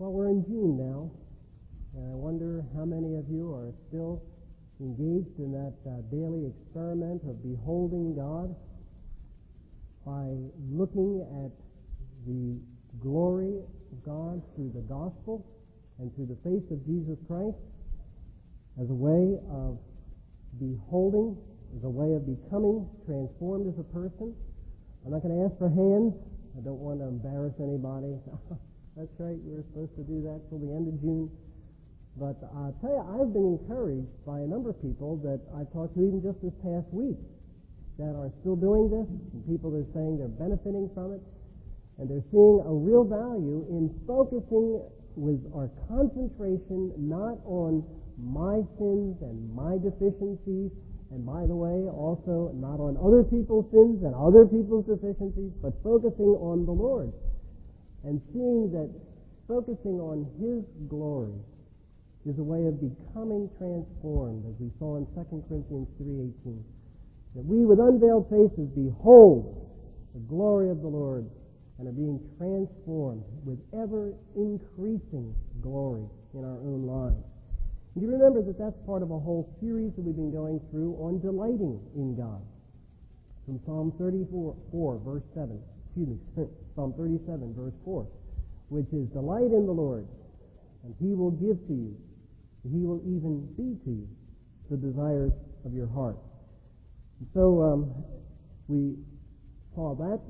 Well, we're in June now, and I wonder how many of you are still engaged in that daily experiment of beholding God by looking at the glory of God through the gospel and through the face of Jesus Christ as a way of beholding, as a way of becoming transformed as a person. I'm not going to ask for hands. I don't want to embarrass anybody. That's right, we were supposed to do that till the end of June. But I'll tell you, I've been encouraged by a number of people that I've talked to even just this past week that are still doing this, and people that are saying they're benefiting from it, and they're seeing a real value in focusing with our concentration not on my sins and my deficiencies, and by the way, also not on other people's sins and other people's deficiencies, but focusing on the Lord. And seeing that focusing on His glory is a way of becoming transformed, as we saw in 2 Corinthians 3:18. That we with unveiled faces behold the glory of the Lord and are being transformed with ever-increasing glory in our own lives. And you remember that that's part of a whole series that we've been going through on delighting in God. From Psalm 34, verse 7. Psalm 37, verse 4, which is, delight in the Lord, and He will give to you, He will even be to you, the desires of your heart. And so we saw that,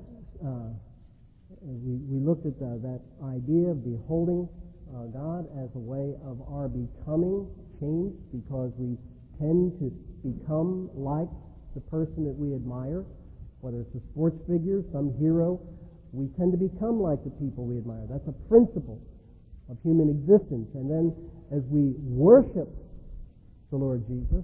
we looked at that idea of beholding God as a way of our becoming changed, because we tend to become like the person that we admire. Whether it's a sports figure, some hero, we tend to become like the people we admire. That's a principle of human existence. And then as we worship the Lord Jesus,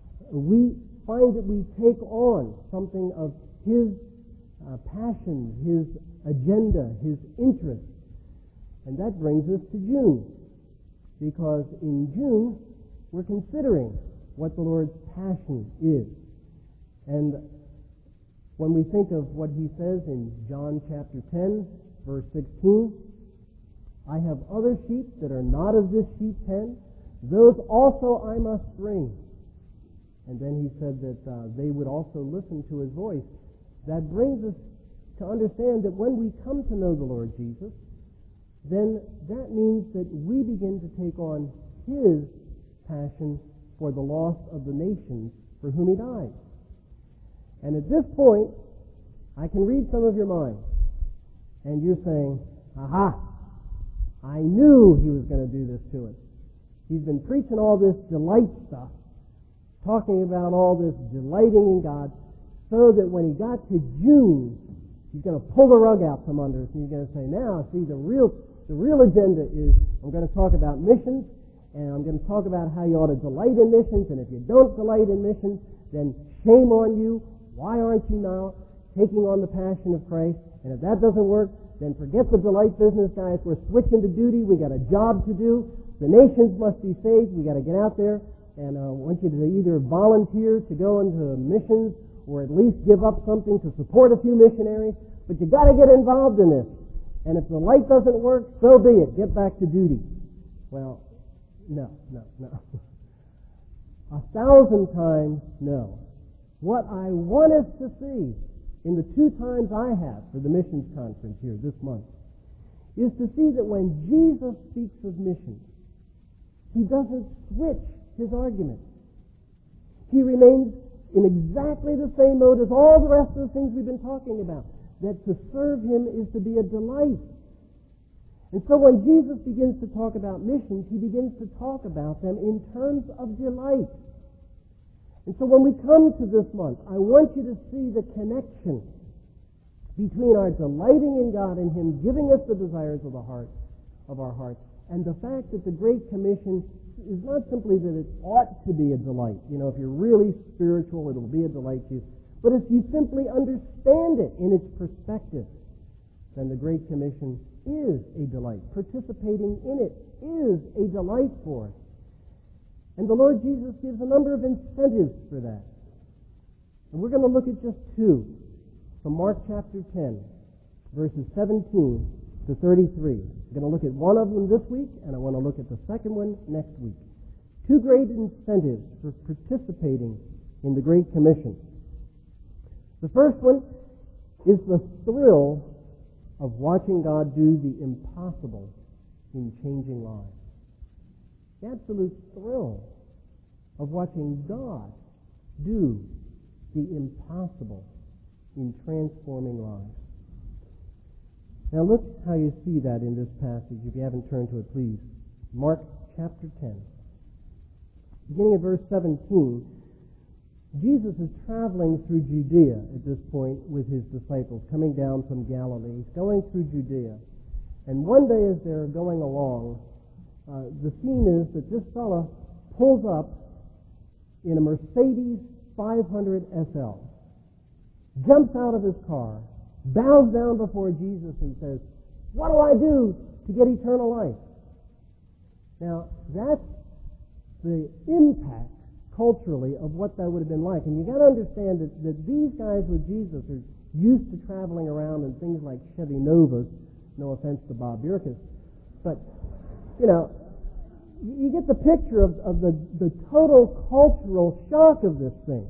we find that we take on something of His passion, His agenda, His interest. And that brings us to June, because in June we're considering what the Lord's passion is. And when we think of what He says in John chapter 10, verse 16, I have other sheep that are not of this sheep pen, those also I must bring. And then He said that they would also listen to His voice. That brings us to understand that when we come to know the Lord Jesus, then that means that we begin to take on His passion for the lost of the nations for whom He died. And at this point, I can read some of your minds. And you're saying, aha, I knew he was going to do this to us. He's been preaching all this delight stuff, talking about all this delighting in God, so that when he got to June, he's going to pull the rug out from under us, and he's going to say, now, see, the real agenda is, I'm going to talk about missions, and I'm going to talk about how you ought to delight in missions, and if you don't delight in missions, then shame on you. Why aren't you now taking on the passion of Christ? And if that doesn't work, then forget the delight business, guys. We're switching to duty. We got a job to do. The nations must be saved. We got to get out there. And I want you to either volunteer to go into missions or at least give up something to support a few missionaries. But you got to get involved in this. And if the light doesn't work, so be it. Get back to duty. Well, no. 1,000 times no. What I want us to see in the 2 times I have for the missions conference here this month is to see that when Jesus speaks of missions, He doesn't switch His argument. He remains in exactly the same mode as all the rest of the things we've been talking about, that to serve Him is to be a delight. And so when Jesus begins to talk about missions, He begins to talk about them in terms of delight. And so when we come to this month, I want you to see the connection between our delighting in God and Him giving us the desires of our hearts, and the fact that the Great Commission is not simply that it ought to be a delight. You know, if you're really spiritual, it'll be a delight to you. But if you simply understand it in its perspective, then the Great Commission is a delight. Participating in it is a delight for us. And the Lord Jesus gives a number of incentives for that. And we're going to look at just 2 from Mark chapter 10, verses 17 to 33. I'm going to look at one of them this week, and I want to look at the second one next week. Two great incentives for participating in the Great Commission. The first one is the thrill of watching God do the impossible in changing lives. The absolute thrill of watching God do the impossible in transforming lives. Now look how you see that in this passage. If you haven't turned to it, please. Mark chapter 10. Beginning at verse 17, Jesus is traveling through Judea at this point with his disciples, coming down from Galilee. He's going through Judea. And one day as they're going along, the scene is that this fella pulls up in a Mercedes 500 SL, jumps out of his car, bows down before Jesus and says, "What do I do to get eternal life?" Now, that's the impact culturally of what that would have been like. And you got to understand that these guys with Jesus are used to traveling around in things like Chevy Novas. No offense to Bob Bierkus. But, you get the picture of the total cultural shock of this thing.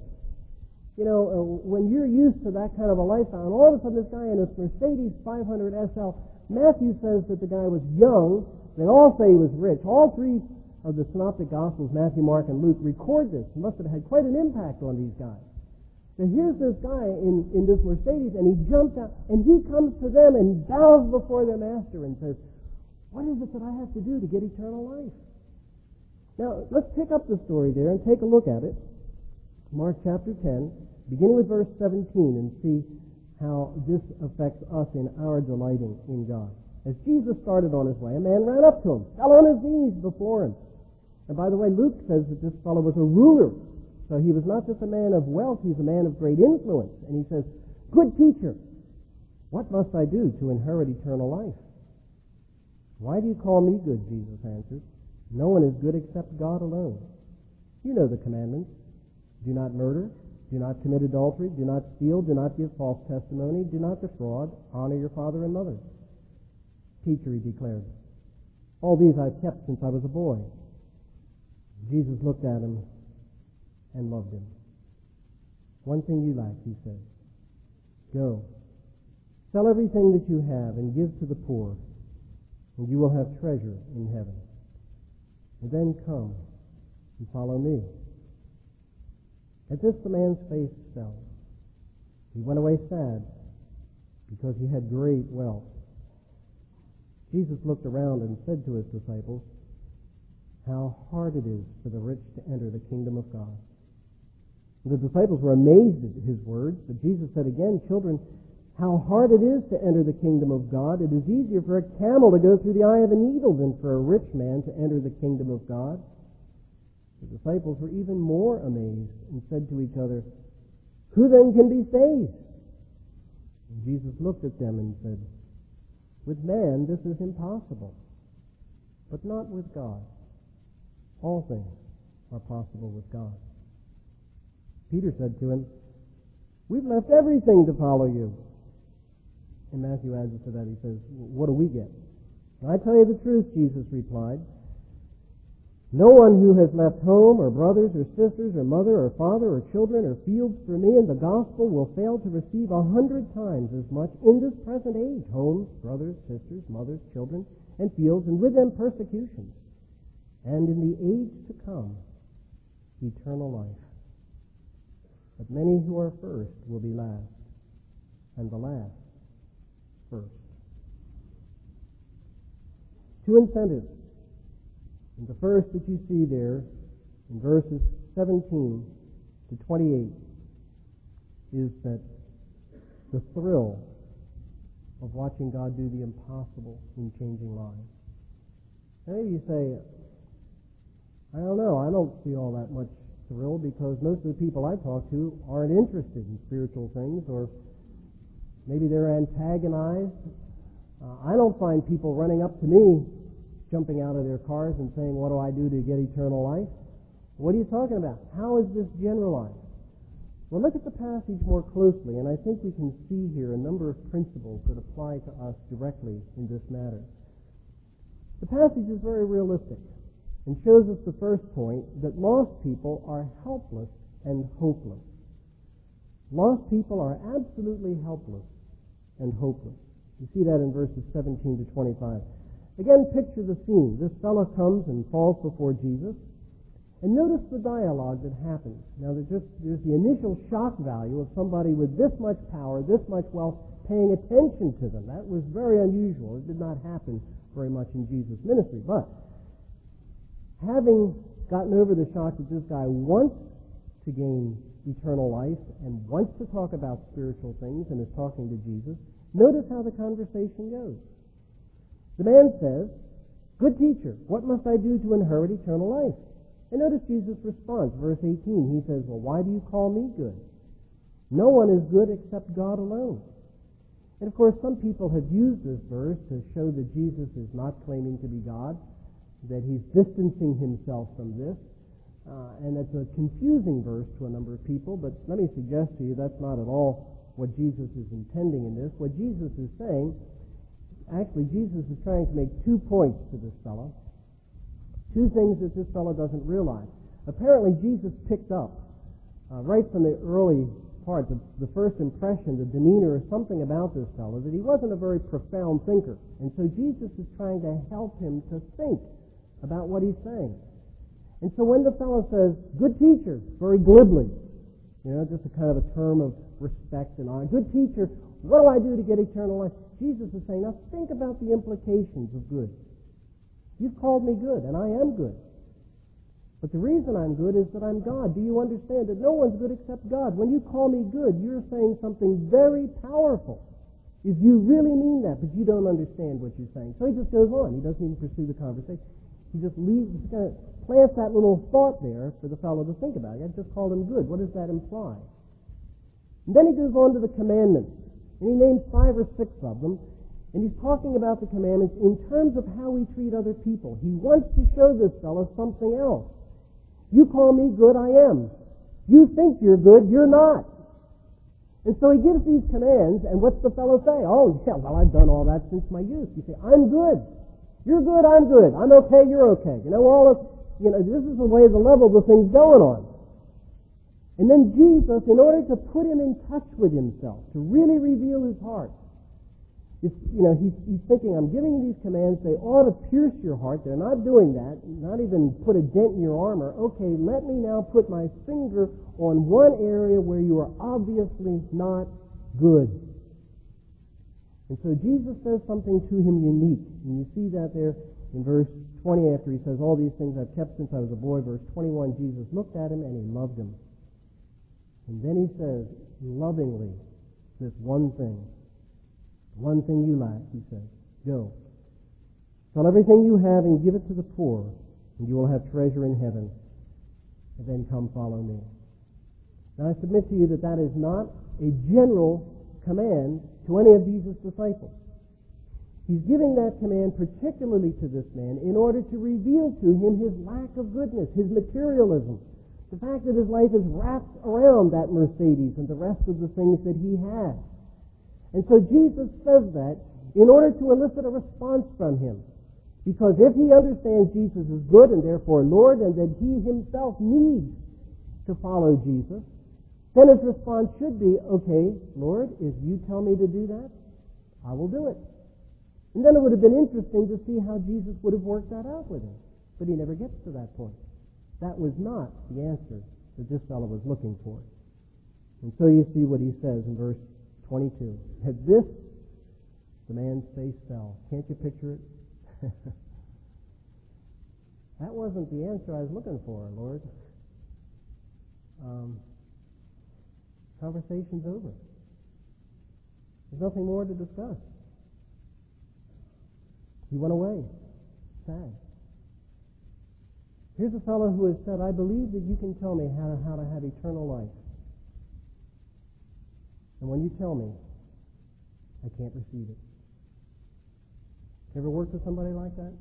When you're used to that kind of a lifestyle, and all of a sudden this guy in this Mercedes 500 SL, Matthew says that the guy was young. They all say he was rich. All three of the Synoptic Gospels, Matthew, Mark, and Luke, record this. It must have had quite an impact on these guys. So here's this guy in this Mercedes, and he jumps out, and he comes to them and bows before their master and says, "What is it that I have to do to get eternal life?" Now, let's pick up the story there and take a look at it. Mark chapter 10, beginning with verse 17, and see how this affects us in our delighting in God. As Jesus started on his way, a man ran up to him, fell on his knees before him. And by the way, Luke says that this fellow was a ruler. So he was not just a man of wealth, he's a man of great influence. And he says, "Good teacher, what must I do to inherit eternal life?" "Why do you call me good?" Jesus answered. "No one is good except God alone. You know the commandments. Do not murder. Do not commit adultery. Do not steal. Do not give false testimony. Do not defraud. Honor your father and mother." "Teacher," he declared, "all these I've kept since I was a boy." Jesus looked at him and loved him. "One thing you lack," he said. "Go, sell everything that you have and give to the poor, and you will have treasure in heaven. And then come and follow me." At this the man's face fell. He went away sad because he had great wealth. Jesus looked around and said to his disciples, "How hard it is for the rich to enter the kingdom of God." The disciples were amazed at his words, but Jesus said again, "Children, how hard it is to enter the kingdom of God. It is easier for a camel to go through the eye of a needle than for a rich man to enter the kingdom of God." The disciples were even more amazed and said to each other, "Who then can be saved?" And Jesus looked at them and said, "With man this is impossible, but not with God. All things are possible with God." Peter said to him, "We've left everything to follow you." And Matthew adds to that, he says, "What do we get?" "I tell you the truth," Jesus replied. "No one who has left home or brothers or sisters or mother or father or children or fields for me and the gospel will fail to receive 100 times as much in this present age, homes, brothers, sisters, mothers, children, and fields, and with them persecutions, and in the age to come, eternal life. But many who are first will be last, and the last first." Two incentives. And the first that you see there in verses 17 to 28 is that the thrill of watching God do the impossible in changing lives. Maybe you say, "I don't know, I don't see all that much thrill because most of the people I talk to aren't interested in spiritual things, or maybe they're antagonized. I don't find people running up to me, jumping out of their cars and saying, 'What do I do to get eternal life?'" What are you talking about? How is this generalized? Well, look at the passage more closely, and I think we can see here a number of principles that apply to us directly in this matter. The passage is very realistic and shows us the first point, that lost people are helpless and hopeless. Lost people are absolutely helpless and hopeless. You see that in verses 17 to 25. Again, picture the scene. This fellow comes and falls before Jesus. And notice the dialogue that happens. Now, there's the initial shock value of somebody with this much power, this much wealth, paying attention to them. That was very unusual. It did not happen very much in Jesus' ministry. But having gotten over the shock that this guy wants to gain eternal life and wants to talk about spiritual things and is talking to Jesus, notice how the conversation goes. The man says, "Good teacher, what must I do to inherit eternal life?" And notice Jesus' response, verse 18. He says, "Well, why do you call me good? No one is good except God alone." And of course, some people have used this verse to show that Jesus is not claiming to be God, that he's distancing himself from this. And it's a confusing verse to a number of people, but let me suggest to you that's not at all what Jesus is intending in this. What Jesus is saying, actually, Jesus is trying to make 2 points to this fellow. 2 things that this fellow doesn't realize. Apparently, Jesus picked up, right from the early part, the first impression, the demeanor or something about this fellow, that he wasn't a very profound thinker. And so Jesus is trying to help him to think about what he's saying. And so when the fellow says, "Good teacher," very glibly, just a kind of a term of respect and honor, "Good teacher, what do I do to get eternal life?" Jesus is saying, now think about the implications of good. You've called me good, and I am good. But the reason I'm good is that I'm God. Do you understand that no one's good except God? When you call me good, you're saying something very powerful. If you really mean that, but you don't understand what you're saying. So he just goes on. He doesn't even pursue the conversation. He just leaves, kind of plants that little thought there for the fellow to think about. I just called him good. What does that imply? And then he goes on to the commandments. And he names 5 or 6 of them. And he's talking about the commandments in terms of how we treat other people. He wants to show this fellow something else. You call me good, I am. You think you're good, you're not. And so he gives these commands, and what's the fellow say? "Oh, yeah, well, I've done all that since my youth." You say, "I'm good. You're good, I'm good. I'm okay, you're okay." This is the way the level the thing's going on. And then Jesus, in order to put him in touch with himself, to really reveal his heart, he's thinking, I'm giving you these commands, they ought to pierce your heart. They're not doing that, not even put a dent in your armor. Okay, let me now put my finger on one area where you are obviously not good. And so Jesus says something to him unique. And you see that there in verse 20 after he says, "All these things I've kept since I was a boy." Verse 21, Jesus looked at him and he loved him. And then he says, lovingly, this one thing you lack, he says, "Go, sell everything you have and give it to the poor, and you will have treasure in heaven. And then come follow me." Now I submit to you that that is not a general command to any of Jesus' disciples. He's giving that command particularly to this man in order to reveal to him his lack of goodness, his materialism, the fact that his life is wrapped around that Mercedes and the rest of the things that he has. And so Jesus says that in order to elicit a response from him. Because if he understands Jesus is good and therefore Lord, and that he himself needs to follow Jesus, then his response should be, "Okay, Lord, if you tell me to do that, I will do it." And then it would have been interesting to see how Jesus would have worked that out with him. But he never gets to that point. That was not the answer that this fellow was looking for. And so you see what he says in verse 22. At this, the man's face fell. Can't you picture it? That wasn't the answer I was looking for, Lord. Conversation's over. There's nothing more to discuss. He went away, sad. Here's a fellow who has said, "I believe that you can tell me how to have eternal life. And when you tell me, I can't receive it." You ever worked with somebody like that?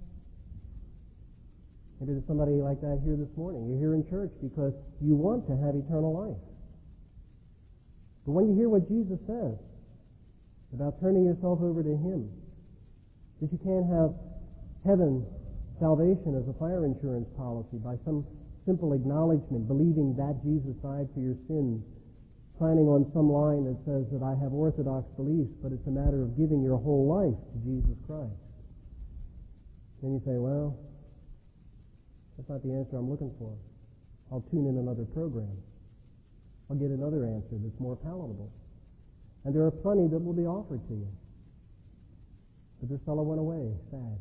Maybe there's somebody like that here this morning. You're here in church because you want to have eternal life. But when you hear what Jesus says about turning yourself over to Him, that you can't have heaven, salvation as a fire insurance policy by some simple acknowledgement, believing that Jesus died for your sins, signing on some line that says that I have orthodox beliefs, but it's a matter of giving your whole life to Jesus Christ. Then you say, well, that's not the answer I'm looking for. I'll tune in another program. I'll get another answer that's more palatable. And there are plenty that will be offered to you. But this fellow went away sad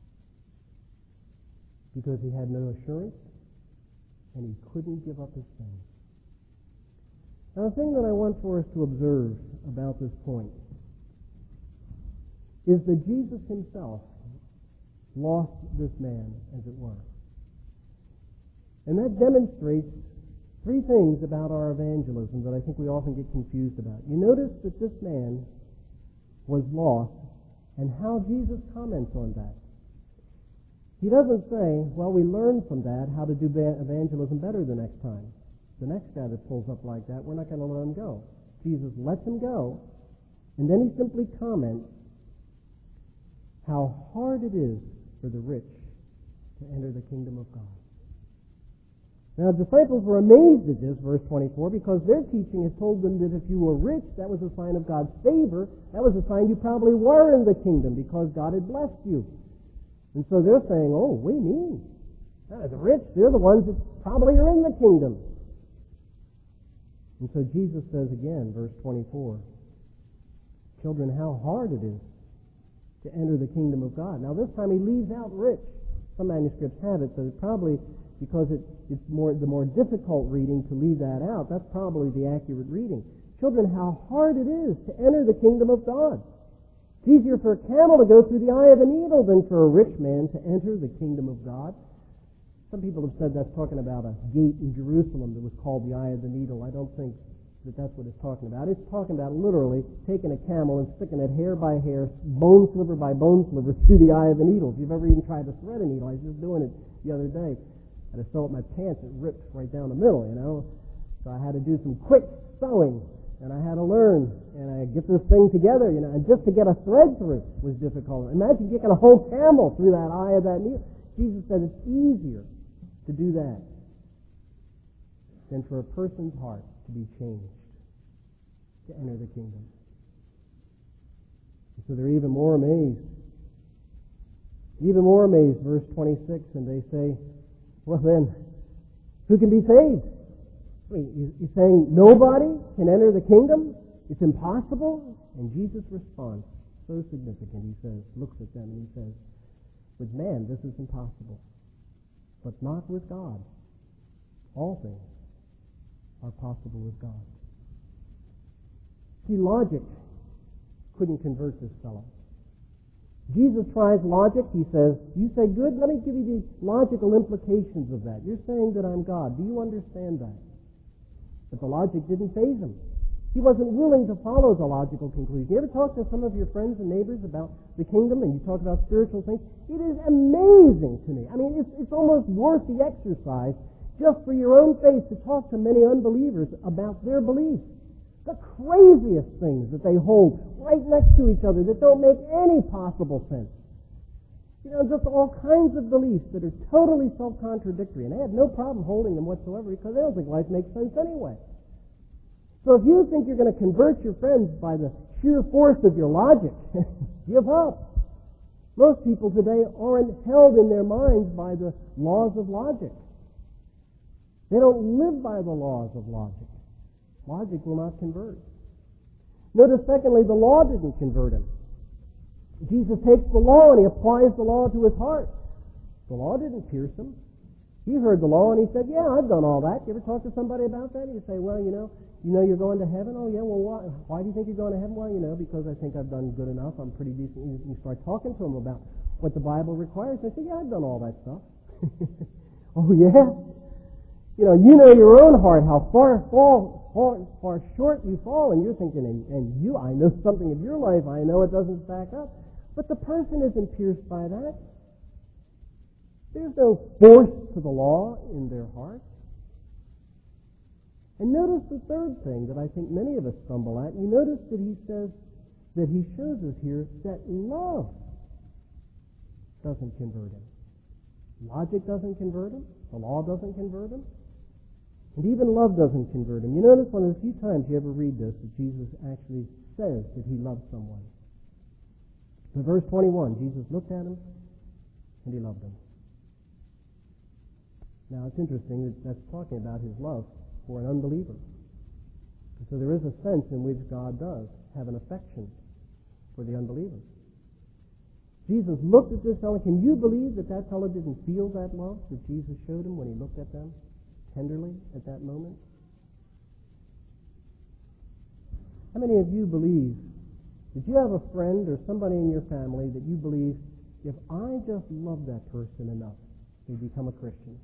because he had no assurance and he couldn't give up his sin. Now, the thing that I want for us to observe about this point is that Jesus himself lost this man, as it were. And that demonstrates three things about our evangelism that I think we often get confused about. You notice that this man was lost and how Jesus comments on that. He doesn't say, well, we learned from that how to do evangelism better the next time. The next guy that pulls up like that, we're not going to let him go. Jesus lets him go, and then he simply comments how hard it is for the rich to enter the kingdom of God. Now, the disciples were amazed at this, verse 24, because their teaching had told them that if you were rich, that was a sign of God's favor. That was a sign you probably were in the kingdom because God had blessed you. And so they're saying, oh, we mean. The rich, they're the ones that probably are in the kingdom. And so Jesus says again, verse 24, children, how hard it is to enter the kingdom of God. Now, this time he leaves out rich. Some manuscripts have it, so probably because it's the more difficult reading to leave that out, that's probably the accurate reading. Children, how hard it is to enter the kingdom of God. It's easier for a camel to go through the eye of a needle than for a rich man to enter the kingdom of God. Some people have said that's talking about a gate in Jerusalem that was called the eye of the needle. I don't think that that's what it's talking about. It's talking about literally taking a camel and sticking it hair by hair, bone sliver by bone sliver through the eye of a needle. If you've ever even tried to thread a needle, I was just doing it the other day. I had to sew up my pants, it ripped right down the middle, you know. So I had to do some quick sewing, and I had to learn, and I get this thing together, you know, and just to get a thread through was difficult. Imagine getting a whole camel through that eye of that needle. Jesus said it's easier to do that than for a person's heart to be changed, to enter the kingdom. And so they're even more amazed. Verse 26, and they say, well then, who can be saved? I mean, you're saying nobody can enter the kingdom? It's impossible? And Jesus responds, so significant, he says, looks at them and he says, with man this is impossible, but not with God. All things are possible with God. See, logic couldn't convert this fellow. Jesus tries logic. He says, you say good, let me give you the logical implications of that. You're saying that I'm God. Do you understand that? But the logic didn't faze him. He wasn't willing to follow the logical conclusion. You ever talk to some of your friends and neighbors about the kingdom and you talk about spiritual things? It is amazing to me. I mean, it's almost worth the exercise just for your own faith to talk to many unbelievers about their beliefs. The craziest things that they hold right next to each other that don't make any possible sense. You know, just all kinds of beliefs that are totally self-contradictory. And they have no problem holding them whatsoever because they don't think life makes sense anyway. So if you think you're going to convert your friends by the sheer force of your logic, give up. Most people today aren't held in their minds by the laws of logic. They don't live by the laws of logic. Logic will not convert. Notice, secondly, the law didn't convert him. Jesus takes the law and he applies the law to his heart. The law didn't pierce him. He heard the law and he said, yeah, I've done all that. You ever talk to somebody about that? And you say, well, you know you're going to heaven? Oh, yeah, well, why do you think you're going to heaven? Well, because I think I've done good enough. I'm pretty decent. You start talking to them about what the Bible requires. They say, yeah, I've done all that stuff. Oh, yeah? You know your own heart, how far short you fall, and you're thinking, I know something of your life, I know it doesn't stack up. But the person isn't pierced by that. There's no force to the law in their heart. And notice the third thing that I think many of us stumble at. You notice that he says, that he shows us here that love doesn't convert him. Logic doesn't convert him. The law doesn't convert him. And even love doesn't convert him. You notice one of the few times you ever read this that Jesus actually says that he loves someone. In verse 21, Jesus looked at him and he loved him. Now it's interesting that that's talking about his love for an unbeliever. And so there is a sense in which God does have an affection for the unbeliever. Jesus looked at this fellow. Can you believe that that fellow didn't feel that love that Jesus showed him when he looked at them tenderly at that moment? How many of you believe that you have a friend or somebody in your family that you believe, if I just love that person enough, they become a Christian?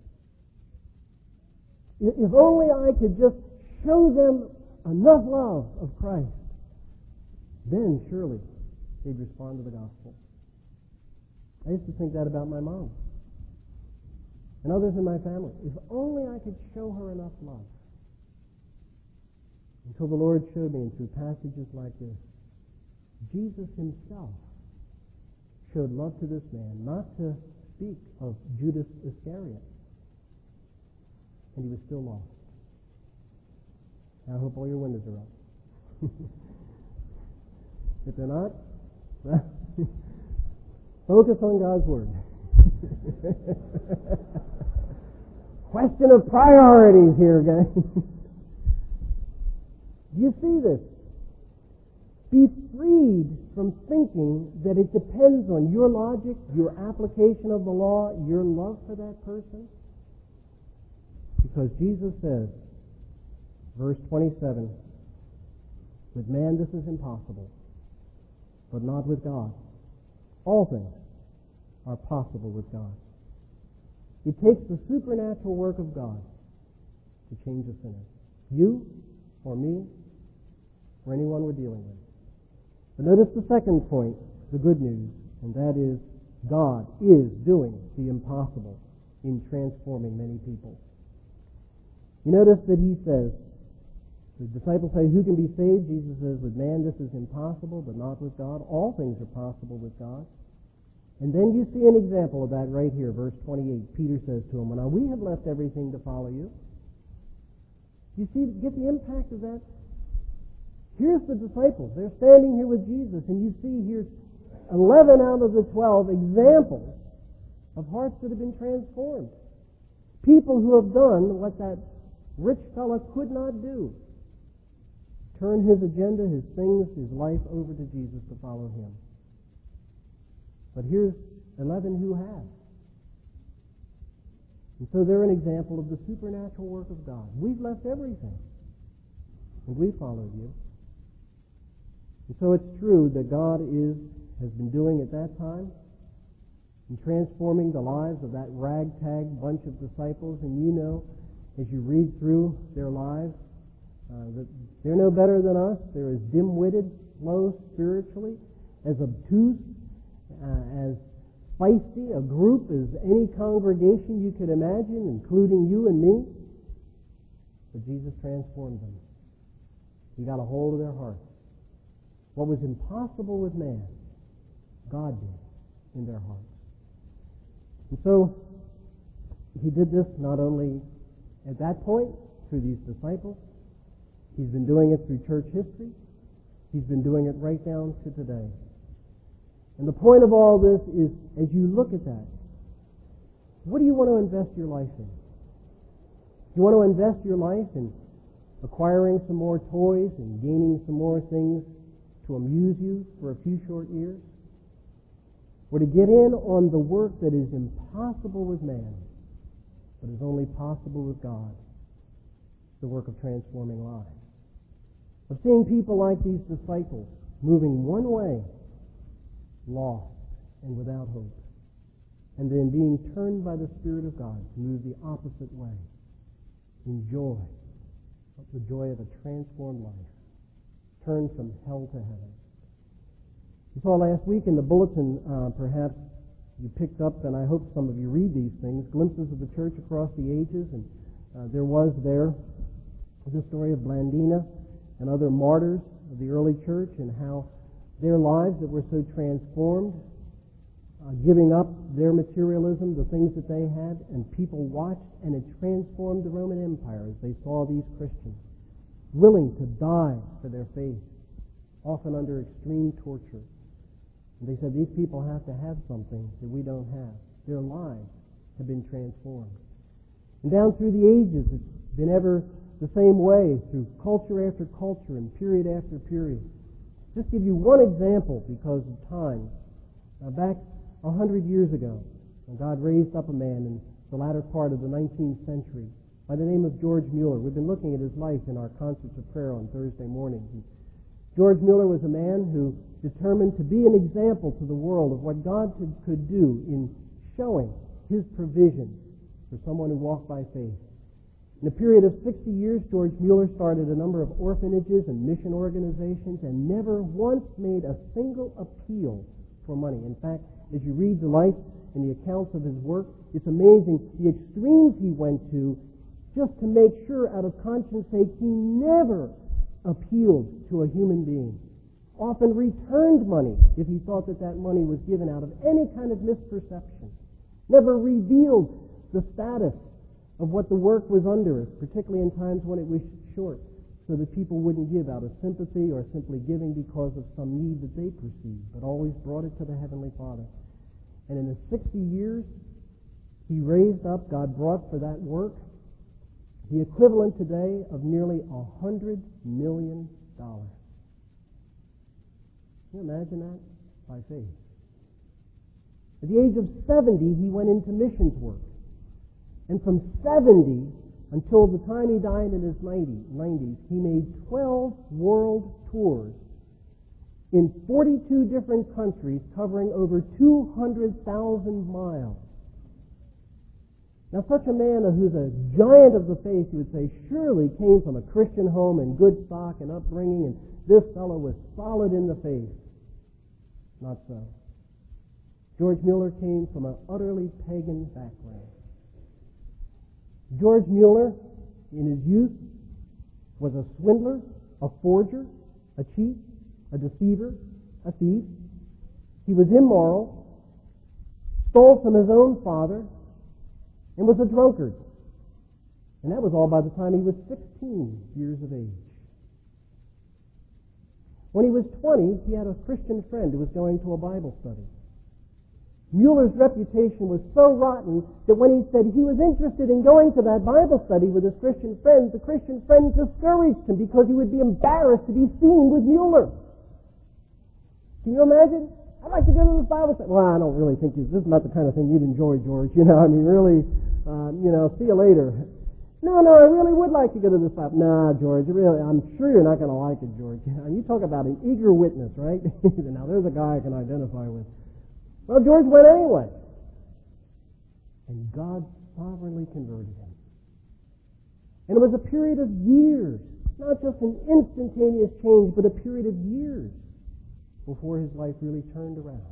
If only I could just show them enough love of Christ, then surely they'd respond to the gospel. I used to think that about my mom and others in my family. If only I could show her enough love. Until the Lord showed me, and through passages like this, Jesus himself showed love to this man, not to speak of Judas Iscariot. And he was still lost. I hope all your windows are up. If they're not, well, focus on God's Word. Question of priorities here, guys. Do you see this? Be freed from thinking that it depends on your logic, your application of the law, your love for that person. Because Jesus says, verse 27, with man this is impossible, but not with God. All things are possible with God. It takes the supernatural work of God to change a sinner. You, or me, or anyone we're dealing with. But notice the second point, the good news, and that is God is doing the impossible in transforming many people. You notice that he says, the disciples say, who can be saved? Jesus says, with man this is impossible, but not with God. All things are possible with God. And then you see an example of that right here, verse 28. Peter says to him, now we have left everything to follow you. You see, get the impact of that? Here's the disciples. They're standing here with Jesus, and you see here 11 out of the 12 examples of hearts that have been transformed. People who have done what that rich fellow could not do. Turn his agenda, his things, his life over to Jesus to follow him. But here's 11 who have. And so they're an example of the supernatural work of God. We've left everything, and we followed you. And so it's true that God has been doing at that time in transforming the lives of that ragtag bunch of disciples. And you know, as you read through their lives, that they're no better than us. They're as dim-witted, slow spiritually, as obtuse, as feisty a group as any congregation you could imagine, including you and me. But Jesus transformed them. He got a hold of their hearts. What was impossible with man, God did in their hearts. And so, he did this not only at that point through these disciples, he's been doing it through church history, he's been doing it right down to today. And the point of all this is, as you look at that, what do you want to invest your life in? Do you want to invest your life in acquiring some more toys and gaining some more things to amuse you for a few short years? Or to get in on the work that is impossible with man, but is only possible with God, the work of transforming lives? Of seeing people like these disciples moving one way, lost and without hope, and then being turned by the Spirit of God to move the opposite way, in joy, the joy of a transformed life, turned from hell to heaven. You saw last week in the bulletin, perhaps you picked up, and I hope some of you read these things, glimpses of the church across the ages, and there was there the story of Blandina and other martyrs of the early church and how their lives that were so transformed, giving up their materialism, the things that they had, and people watched, and it transformed the Roman Empire as they saw these Christians willing to die for their faith, often under extreme torture. And they said, these people have to have something that we don't have. Their lives have been transformed. And down through the ages, it's been ever the same way, through culture after culture and period after period. Just give you one example because of time. Back 100 years ago, God raised up a man in the latter part of the 19th century by the name of George Mueller. We've been looking at his life in our concerts of prayer on Thursday mornings. George Mueller was a man who determined to be an example to the world of what God could do in showing His provision for someone who walked by faith. In a period of 60 years, George Mueller started a number of orphanages and mission organizations and never once made a single appeal for money. In fact, as you read the life and the accounts of his work, it's amazing the extremes he went to just to make sure, out of conscience sake, he never appealed to a human being. Often returned money if he thought that that money was given out of any kind of misperception. Never revealed the status of what the work was under, particularly in times when it was short, so that people wouldn't give out of sympathy or simply giving because of some need that they perceived, but always brought it to the Heavenly Father. And in the 60 years, he raised up, God brought for that work, the equivalent today of nearly $100 million. Can you imagine that? By faith. At the age of 70, he went into missions work. And from 70 until the time he died in his 90s, he made 12 world tours in 42 different countries covering over 200,000 miles. Now, such a man who's a giant of the faith, you would say, surely came from a Christian home and good stock and upbringing, and this fellow was solid in the faith. Not so. George Mueller came from an utterly pagan background. George Mueller, in his youth, was a swindler, a forger, a cheat, a deceiver, a thief. He was immoral, stole from his own father, and was a drunkard. And that was all by the time he was 16 years of age. When he was 20, he had a Christian friend who was going to a Bible study. Mueller's reputation was so rotten that when he said he was interested in going to that Bible study with his Christian friend, the Christian friend discouraged him because he would be embarrassed to be seen with Mueller. Can you imagine? I'd like to go to this Bible study. Well, I don't really think this is not the kind of thing you'd enjoy, George. Really, see you later. No, I really would like to go to this Bible. Nah, George, I'm sure you're not going to like it, George. You talk about an eager witness, right? Now, there's a guy I can identify with. Well, George went anyway. And God sovereignly converted him. And it was a period of years, not just an instantaneous change, but a period of years before his life really turned around.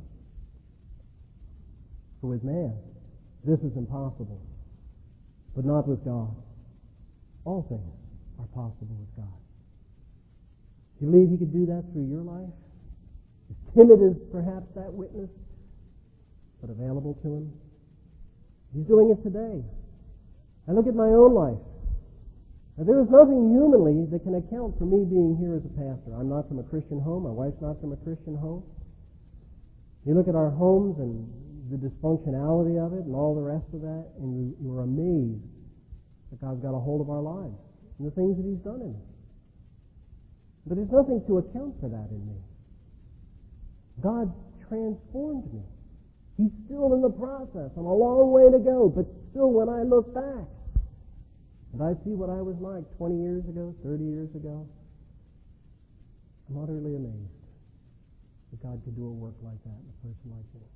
For with man, this is impossible, but not with God. All things are possible with God. Do you believe He could do that through your life? As timid as perhaps that witness, but available to Him. He's doing it today. I look at my own life. Now, there is nothing humanly that can account for me being here as a pastor. I'm not from a Christian home. My wife's not from a Christian home. You look at our homes and the dysfunctionality of it and all the rest of that, and you're amazed that God's got a hold of our lives and the things that He's done in it. But there's nothing to account for that in me. God transformed me. He's still in the process. I'm a long way to go, but still when I look back and I see what I was like 20 years ago, 30 years ago, I'm utterly amazed that God could do a work like that in a person like me.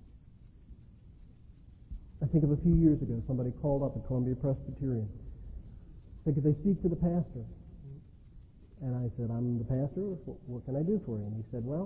I think of a few years ago, somebody called up at Columbia Presbyterian. Said, could they speak to the pastor? And I said, I'm the pastor. What can I do for you? And he said, well,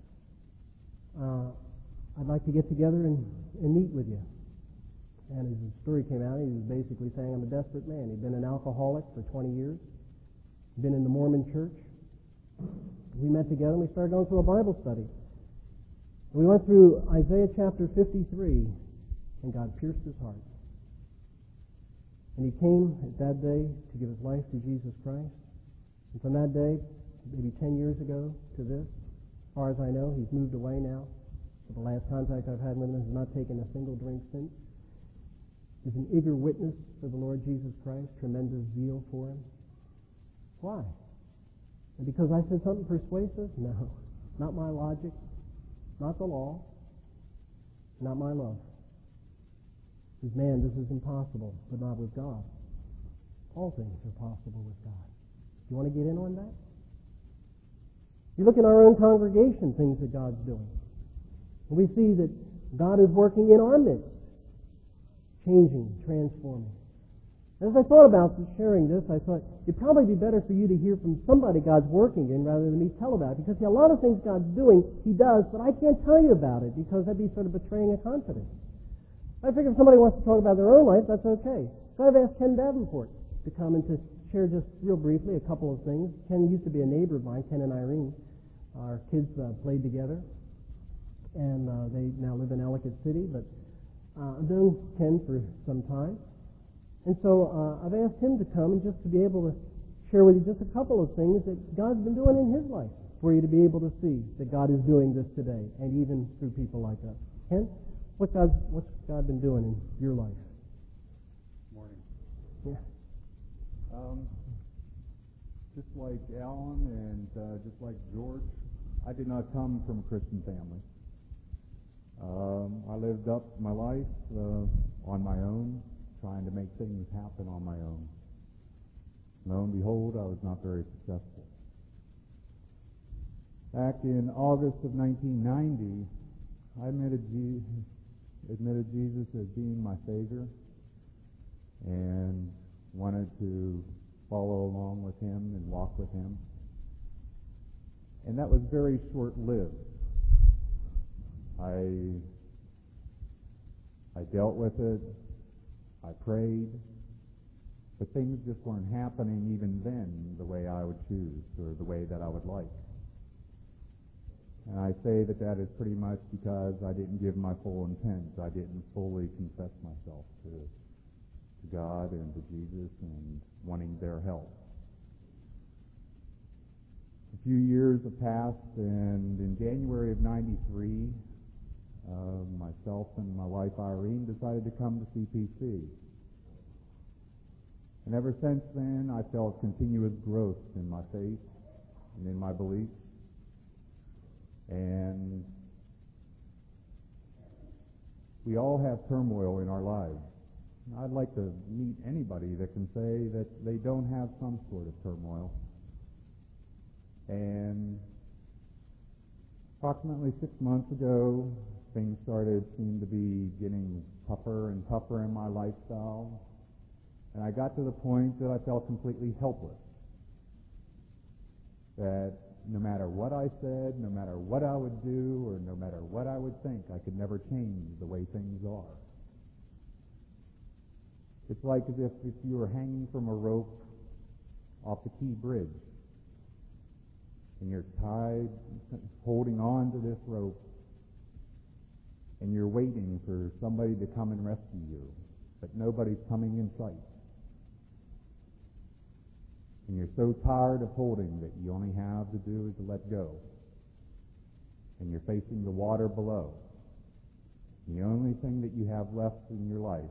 I'd like to get together and meet with you. And as the story came out, he was basically saying, I'm a desperate man. He'd been an alcoholic for 20 years. been in the Mormon church. We met together and we started going through a Bible study. We went through Isaiah chapter 53, and God pierced his heart. And he came at that day to give his life to Jesus Christ. And from that day, maybe 10 years ago to this, as far as I know, he's moved away now. So the last contact I've had with him has not taken a single drink since. He's an eager witness for the Lord Jesus Christ, tremendous zeal for him. Why? And because I said something persuasive? No. Not my logic, not the law, not my love. He says, man, this is impossible, but not with God. All things are possible with God. You want to get in on that? You look in our own congregation, things that God's doing. And we see that God is working in our midst, changing, transforming. As I thought about sharing this, I thought it'd probably be better for you to hear from somebody God's working in rather than me tell about it. Because see, a lot of things God's doing, He does, but I can't tell you about it because that'd be sort of betraying a confidence. I figure if somebody wants to talk about their own life, that's okay. So I've asked Ken Davenport to come and to share just real briefly a couple of things. Ken used to be a neighbor of mine, Ken and Irene. Our kids played together, and they now live in Ellicott City, but I've known Ken for some time. And so I've asked him to come and just to be able to share with you just a couple of things that God's been doing in his life for you to be able to see that God is doing this today, and even through people like us. Ken, what's God been doing in your life? Morning. Yeah. Just like Alan and just like George, I did not come from a Christian family. I lived up my life on my own, trying to make things happen on my own. Lo and behold, I was not very successful. Back in August of 1990, I admitted Jesus as being my Savior and wanted to follow along with Him and walk with Him. And that was very short-lived. I dealt with it. I prayed, but things just weren't happening even then the way I would choose or the way that I would like. And I say that is pretty much because I didn't give my full intent. I didn't fully confess myself to God and to Jesus and wanting their help. A few years have passed, and in January of 93, myself and my wife Irene decided to come to CPC. And ever since then, I felt continuous growth in my faith and in my beliefs. And we all have turmoil in our lives. I'd like to meet anybody that can say that they don't have some sort of turmoil. And approximately 6 months ago, things seemed to be getting tougher and tougher in my lifestyle. And I got to the point that I felt completely helpless. That no matter what I said, no matter what I would do, or no matter what I would think, I could never change the way things are. It's like as if you were hanging from a rope off the Key Bridge, and you're tied, holding on to this rope, and you're waiting for somebody to come and rescue you, but nobody's coming in sight. And you're so tired of holding that you only have to do is to let go. And you're facing the water below. And the only thing that you have left in your life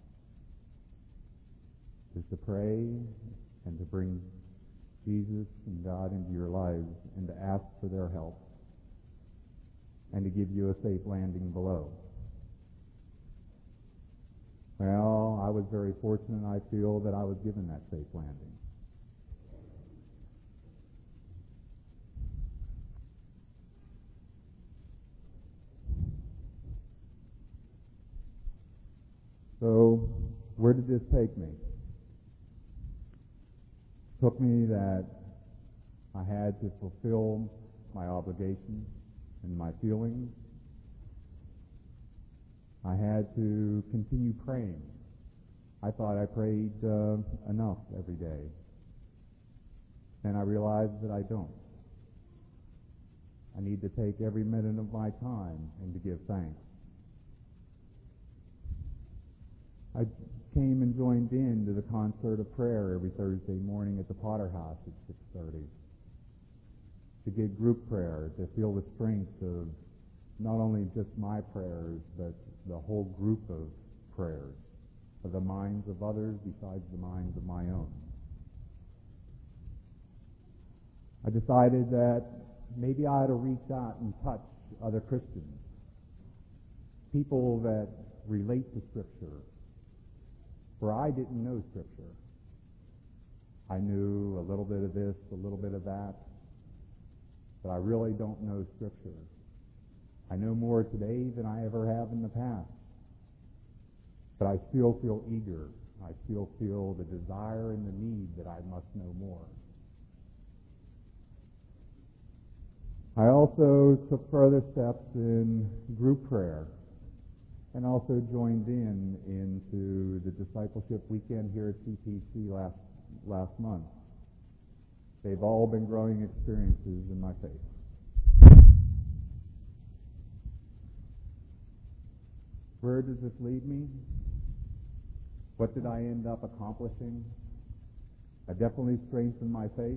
is to pray and to bring Jesus and God into your lives and to ask for their help and to give you a safe landing below. Well, I was very fortunate. I feel that I was given that safe landing. So, where did this take me? It took me that I had to fulfill my obligations and my feelings. I had to continue praying. I thought I prayed enough every day. And I realize that I don't. I need to take every minute of my time and to give thanks. I came and joined in to the concert of prayer every Thursday morning at the Potter House at 6:30. To get group prayer, to feel the strength of not only just my prayers, but the whole group of prayers, of the minds of others besides the minds of my own. I decided that maybe I ought to reach out and touch other Christians, people that relate to Scripture, for I didn't know Scripture. I knew a little bit of this, a little bit of that, but I really don't know Scripture. I know more today than I ever have in the past, but I still feel eager. I still feel the desire and the need that I must know more. I also took further steps in group prayer and also joined into the discipleship weekend here at CTC last month. They've all been growing experiences in my faith. Where does this lead me? What did I end up accomplishing? I definitely strengthened my faith.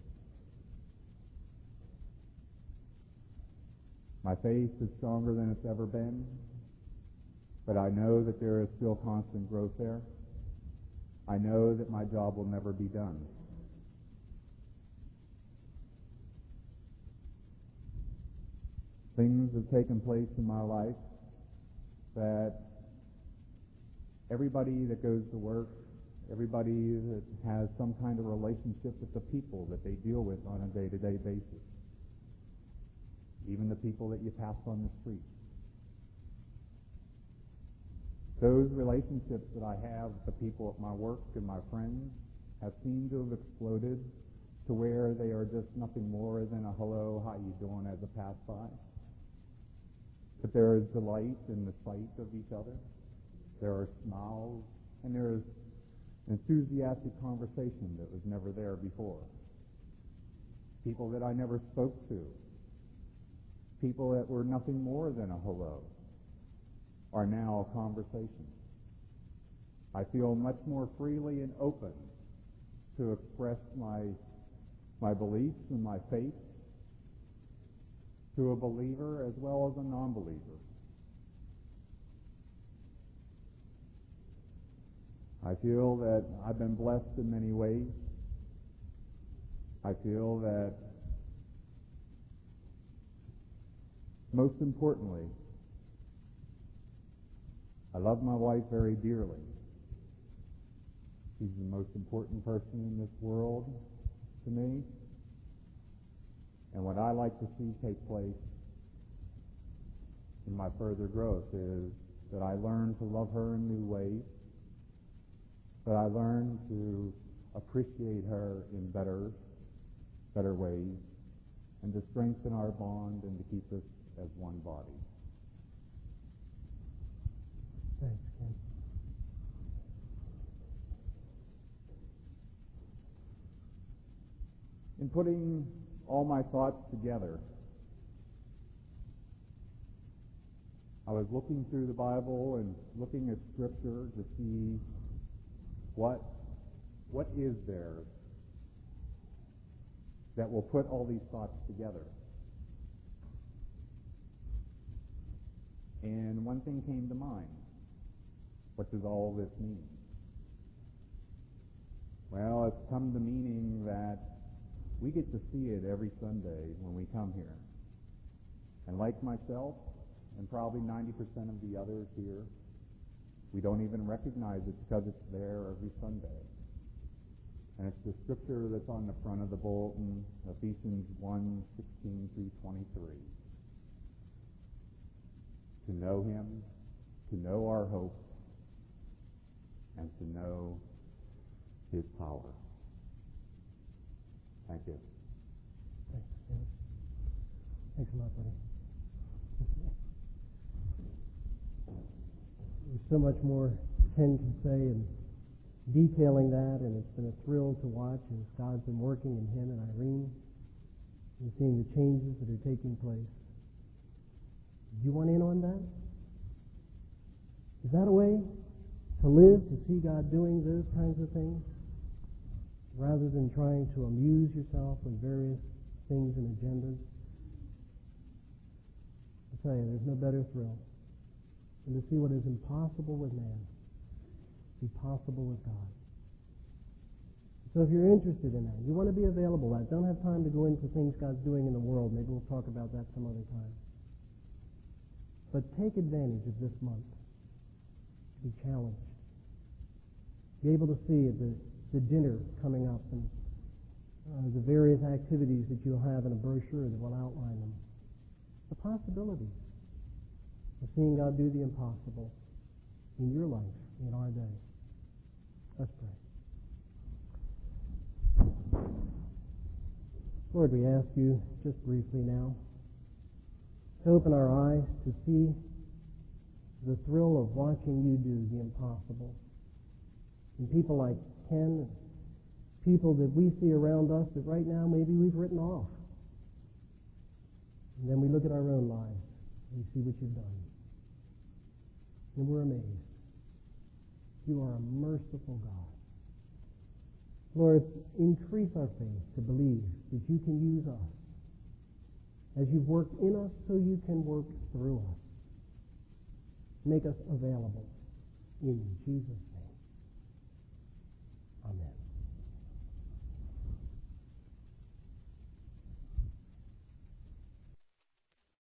My faith is stronger than it's ever been, but I know that there is still constant growth there. I know that my job will never be done. Things have taken place in my life that everybody that goes to work, everybody that has some kind of relationship with the people that they deal with on a day-to-day basis, even the people that you pass on the street. Those relationships that I have with the people at my work and my friends have seemed to have exploded to where they are just nothing more than a hello, how you doing as a pass-by. But there is delight in the sight of each other. There are smiles, and there is enthusiastic conversation that was never there before. People that I never spoke to, people that were nothing more than a hello, are now a conversation. I feel much more freely and open to express my beliefs and my faith to a believer as well as a non-believer. I feel that I've been blessed in many ways. I feel that most importantly, I love my wife very dearly. She's the most important person in this world to me. And what I like to see take place in my further growth is that I learn to love her in new ways, that I learn to appreciate her in better ways, and to strengthen our bond and to keep us as one body. Thanks, Ken. In putting all my thoughts together, I was looking through the Bible and looking at Scripture to see what is there that will put all these thoughts together. And one thing came to mind. What does all this mean? Well, it's come to meaning that we get to see it every Sunday when we come here. And like myself, and probably 90% of the others here, we don't even recognize it because it's there every Sunday. And it's the scripture that's on the front of the bulletin, Ephesians 1:16 through 23. To know Him, to know our hope, and to know His power. Thank you. Thanks, Ken. Thanks a lot, buddy. There's so much more Ken can say and detailing that, and it's been a thrill to watch as God's been working in him and Irene and seeing the changes that are taking place. Do you want in on that? Is that a way to live, to see God doing those kinds of things, rather than trying to amuse yourself with various things and agendas? I tell you, there's no better thrill than to see what is impossible with man be possible with God. So if you're interested in that, you want to be available. I don't have time to go into things God's doing in the world. Maybe we'll talk about that some other time. But take advantage of this month. Be challenged. Be able to see at the dinner coming up and the various activities that you'll have in a brochure that will outline them. The possibilities of seeing God do the impossible in your life, in our day. Let's pray. Lord, we ask you just briefly now to open our eyes to see the thrill of watching you do the impossible. And people like Ken, people that we see around us that right now maybe we've written off. And then we look at our own lives and we see what you've done. And we're amazed. You are a merciful God. Lord, increase our faith to believe that you can use us. As you've worked in us, so you can work through us. Make us available in Jesus' name.